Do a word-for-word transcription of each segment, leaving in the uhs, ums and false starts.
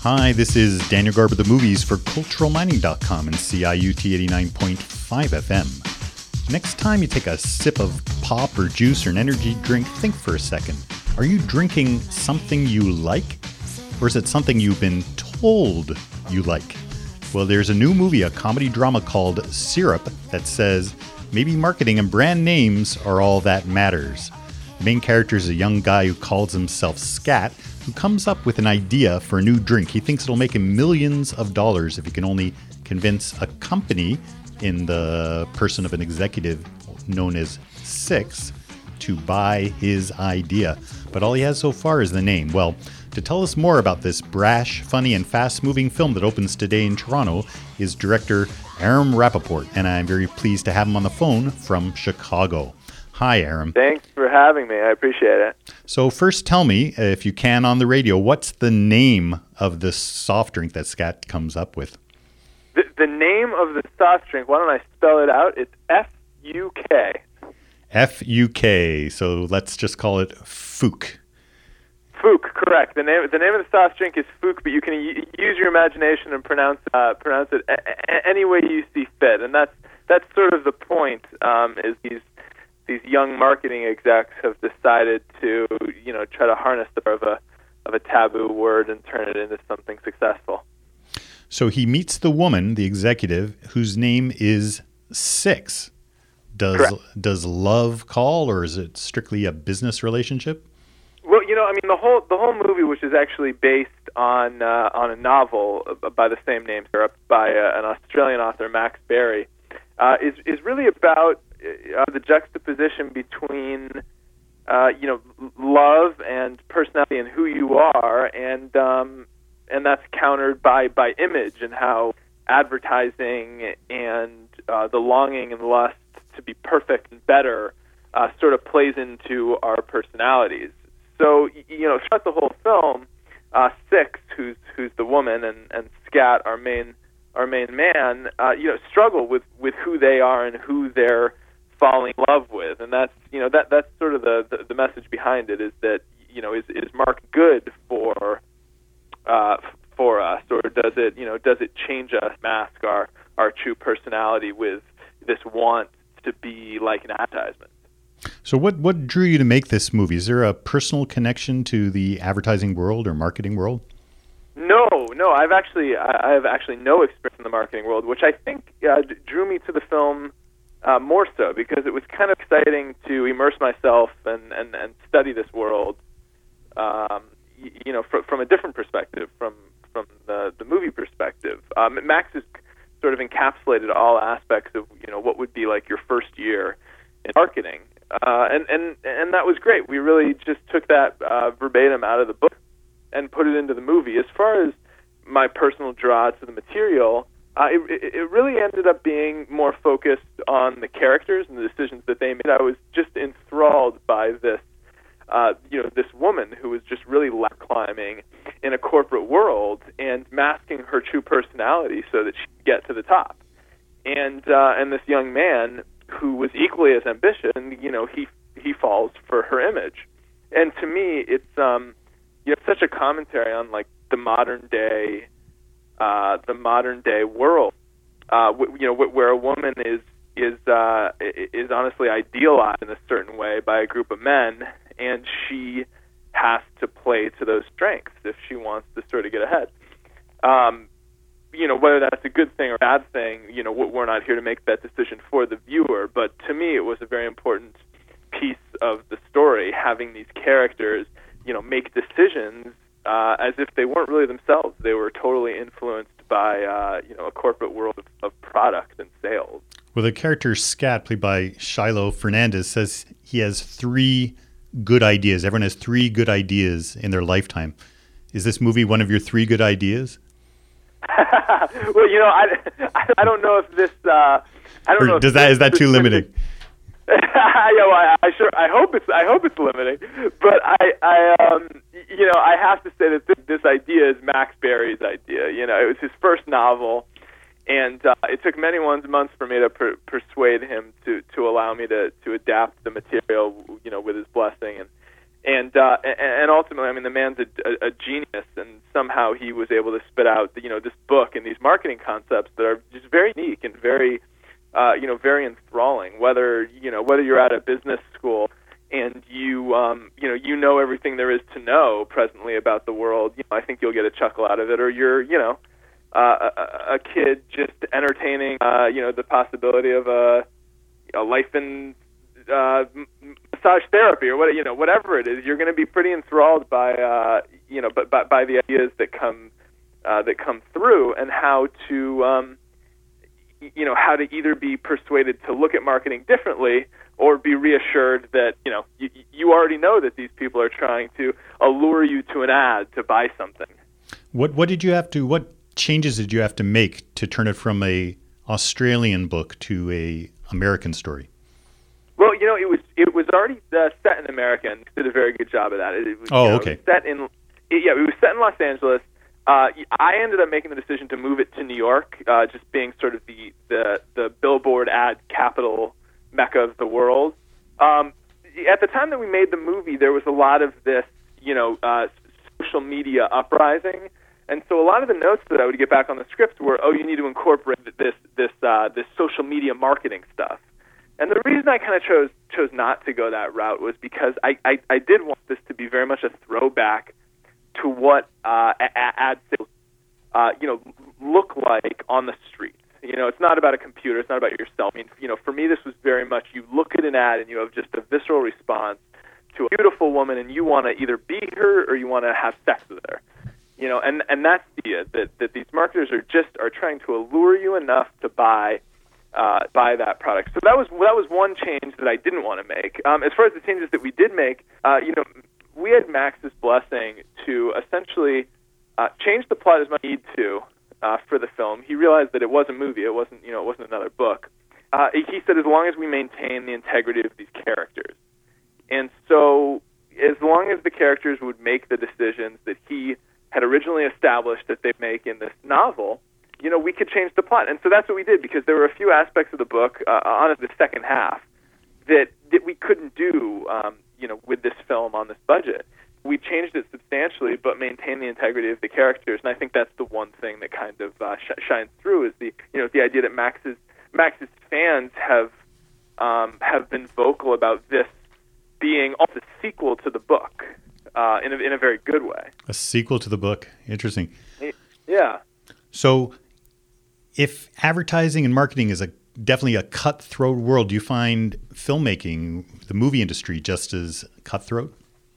Hi, this is Daniel Garber, the movies for cultural mining dot com and C I U T eighty-nine point five F M. Next time you take a sip of pop or juice or an energy drink, think for a second. Are you drinking something you like? Or is it something you've been told you like? Well, there's a new movie, a comedy drama called Syrup, that says maybe marketing and brand names are all that matters. The main character is a young guy who calls himself Scat, who comes up with an idea for a new drink. He thinks it'll make him millions of dollars if he can only convince a company in the person of an executive known as Six to buy his idea. But all he has so far is the name. Well, to tell us more about this brash, funny, and fast-moving film that opens today in Toronto is director Aram Rappaport, and I'm very pleased to have him on the phone from Chicago. Hi, Aram. Thanks for having me. I appreciate it. So first tell me, if you can on the radio, what's the name of the soft drink that Scat comes up with? The, the name of the soft drink, why don't I spell it out? It's F U K. F U K. So let's just call it Fook. Fook, correct. The name the name of the soft drink is Fook, but you can y- use your imagination and pronounce uh, pronounce it a- a- any way you see fit. And that's that's sort of the point. Um, is these these young marketing execs have decided to, you know, try to harness the power of a of a taboo word and turn it into something successful. So he meets the woman, the executive, whose name is Six. Does Correct. Does love call, or is it strictly a business relationship? Well, you know, I mean, the whole the whole movie, which is actually based on uh, on a novel by the same name, by uh, an Australian author, Max Barry, uh, is is really about uh, the juxtaposition between uh, you know love and personality and who you are, and um, and that's countered by by image and how advertising and uh, the longing and lust to be perfect and better uh, sort of plays into our personalities. So, you know, throughout the whole film, uh, Six, who's who's the woman, and, and Scat, our main our main man, uh, you know, struggle with, with who they are and who they're falling in love with, and that's you know that that's sort of the, the, the message behind it, is that, you know, is is Mark good for uh, for us, or does it you know does it change us, mask our our true personality with this want to be like an advertisement? So what, what drew you to make this movie? Is there a personal connection to the advertising world or marketing world? No, no. I've actually I have actually no experience in the marketing world, which I think uh, drew me to the film uh, more so because it was kind of exciting to immerse myself and, and, and study this world, um, you, you know, fr- from a different perspective, from from the, the movie perspective. Um, Max has sort of encapsulated all aspects of, you know, what would be like your first year in marketing. Uh, and, and and that was great. We really just took that uh, verbatim out of the book and put it into the movie. As far as my personal draw to the material, uh, it, it really ended up being more focused on the characters and the decisions that they made. I was just enthralled by this, uh, you know, this woman who was just really ladder climbing in a corporate world and masking her true personality so that she could get to the top. And uh, and this young man who was equally as ambitious, and, you know, he he falls for her image. And to me, it's um, you know, such a commentary on, like, the modern day, uh, the modern day world, uh, w- you know, w- where a woman is is uh, is honestly idealized in a certain way by a group of men, and she has to play to those strengths if she wants to sort of get ahead. Um, You know, whether that's a good thing or a bad thing, you know, we're not here to make that decision for the viewer. But to me, it was a very important piece of the story, having these characters, you know, make decisions uh, as if they weren't really themselves. They were totally influenced by, uh, you know, a corporate world of, of product and sales. Well, the character Scat, played by Shiloh Fernandez, says he has three good ideas. Everyone has three good ideas in their lifetime. Is this movie one of your three good ideas? Well, you know, I, I don't know if this. Uh, I don't or know. Does if that this, is that too limiting? yeah, well, I, I sure. I hope it's. I hope it's limiting. But I, I, um, you know, I have to say that this, this idea is Max Barry's idea. You know, it was his first novel, and uh, it took many ones months for me to per- persuade him to, to allow me to, to adapt the material. You know, with his blessing, and And uh, and ultimately, I mean, the man's a, a, a genius, and somehow he was able to spit out, you know, this book and these marketing concepts that are just very unique and very, uh, you know, very enthralling. Whether you know whether you're at a business school and you, um, you know, you know everything there is to know presently about the world, you know, I think you'll get a chuckle out of it. Or you're, you know, uh, a, a kid just entertaining, uh, you know, the possibility of a, a life in Uh, massage therapy or what you know whatever it is, you're going to be pretty enthralled by uh, you know but by, by the ideas that come uh, that come through, and how to um, you know how to either be persuaded to look at marketing differently or be reassured that you know you, you already know that these people are trying to allure you to an ad to buy something. What what did you have to what changes did you have to make to turn it from a Australian book to a American story? Well, you know, it was it was already uh, set in America, and did a very good job of that. It, it was, oh, you know, okay. It was set in, it, yeah, it was set in Los Angeles. Uh, I ended up making the decision to move it to New York, uh, just being sort of the, the, the billboard ad capital mecca of the world. Um, at the time that we made the movie, there was a lot of this, you know, uh, social media uprising, and so a lot of the notes that I would get back on the script were, oh, you need to incorporate this this uh, this social media marketing stuff. And the reason I kind of chose chose not to go that route was because I, I, I did want this to be very much a throwback to what uh, ad sales uh, you know look like on the street. You know, it's not about a computer, it's not about yourself. I mean, you know, for me, this was very much you look at an ad and you have just a visceral response to a beautiful woman, and you want to either be her or you want to have sex with her. You know, and and that's the idea that that these marketers are just are trying to allure you enough to buy. Uh, buy that product. So that was that was one change that I didn't want to make. Um, as far as the changes that we did make, uh, you know, we had Max's blessing to essentially uh, change the plot as much as he needed to uh, for the film. He realized that it was a movie. It wasn't, you know, it wasn't another book. Uh, he said as long as we maintain the integrity of these characters, and so as long as the characters would make the decisions that he had originally established that they make in this novel, you know, we could change the plot. And so that's what we did, because there were a few aspects of the book, uh, on the second half, that, that we couldn't do, um, you know, with this film on this budget. We changed it substantially, but maintained the integrity of the characters. And I think that's the one thing that kind of uh, sh- shines through is the, you know, the idea that Max's Max's fans have um, have been vocal about this being also a sequel to the book uh, in a, in a very good way. A sequel to the book. Interesting. Yeah. So, if advertising and marketing is a definitely a cutthroat world, do you find filmmaking, the movie industry, just as cutthroat?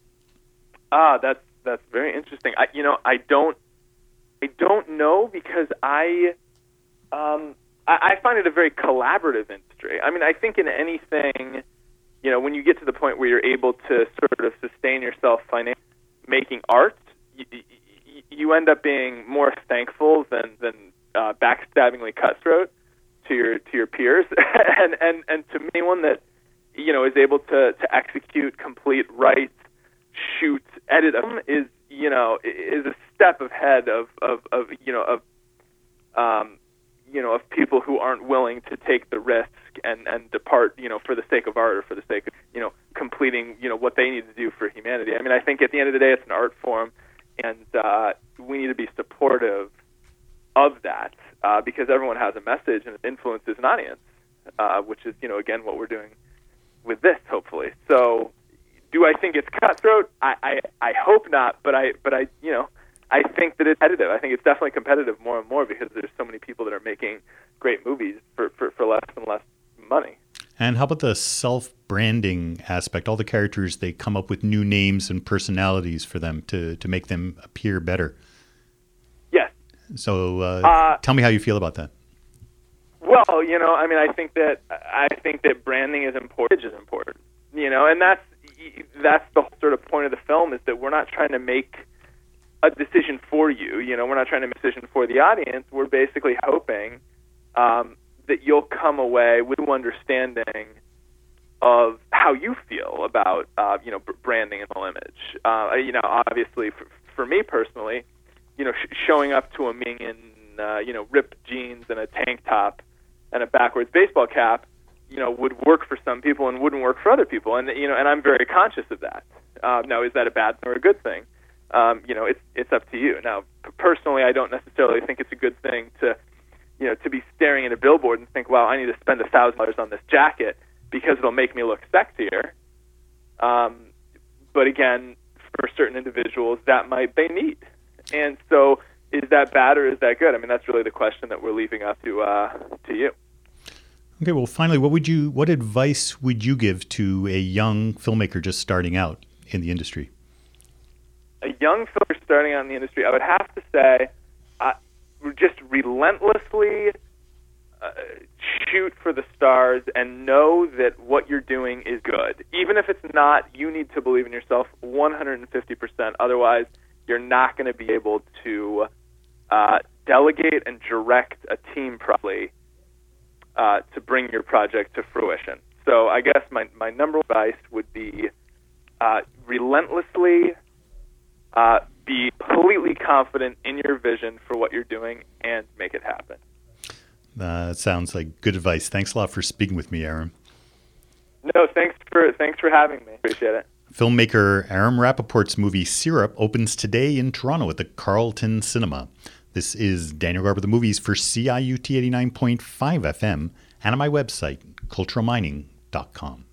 Ah, that's that's very interesting. I, you know, I don't, I don't know because I, um, I, I find it a very collaborative industry. I mean, I think in anything, you know, when you get to the point where you're able to sort of sustain yourself financially making art, you, you end up being more thankful than than uh, backstabbingly cutthroat to your to your peers, and and and to anyone that you know is able to to execute, complete, write, shoot, edit them is you know is a step ahead of of, of you know of um you know of people who aren't willing to take the risk and and depart you know for the sake of art or for the sake of you know completing you know what they need to do for humanity. I mean, I think at the end of the day, it's an art form, and uh, we need to be supportive of that uh, because everyone has a message and it influences an audience, uh, which is you know again what we're doing with this, hopefully. So, do I think it's cutthroat? I, I, I hope not, but I but I you know I think that it's competitive. I think it's definitely competitive more and more because there's so many people that are making great movies for, for, for less and less money. And how about the self-branding aspect? All the characters, they come up with new names and personalities for them to, to make them appear better. Yes. So uh, uh, tell me how you feel about that. Well, you know, I mean, I think that I think that branding is important. Is important. You know, and that's that's the whole sort of point of the film is that we're not trying to make a decision for you. You know, we're not trying to make a decision for the audience. We're basically hoping um, that you'll come away with an understanding of how you feel about, uh, you know, branding and the image. Uh, you know, obviously, for, for me personally, you know, sh- showing up to a meeting in, uh, you know, ripped jeans and a tank top and a backwards baseball cap, you know, would work for some people and wouldn't work for other people. And, you know, and I'm very conscious of that. Uh, now, is that a bad thing or a good thing? Um, you know, it's it's up to you. Now, p- personally, I don't necessarily think it's a good thing to, you know, to be staring at a billboard and think, "Wow, I need to spend a thousand dollars on this jacket because it'll make me look sexier." Um, but again, for certain individuals, that might they need. And so, is that bad or is that good? I mean, that's really the question that we're leaving up to uh, to you. Okay, well, finally, what would you, what advice would you give to a young filmmaker just starting out in the industry? A young filmmaker starting out in the industry, I would have to say, uh, just relentlessly uh, shoot for the stars and know that what you're doing is good. Even if it's not, you need to believe in yourself one hundred fifty percent. Otherwise, you're not going to be able to uh, delegate and direct a team properly uh, to bring your project to fruition. So I guess my, my number one advice would be uh, relentlessly uh, be completely confident in your vision for what you're doing and make it happen. Uh, that sounds like good advice. Thanks a lot for speaking with me, Aram. No, thanks for thanks for having me. Appreciate it. Filmmaker Aram Rappaport's movie Syrup opens today in Toronto at the Carlton Cinema. This is Daniel Garber, the movies for C I U T eighty-nine point five F M and on my website, cultural mining dot com.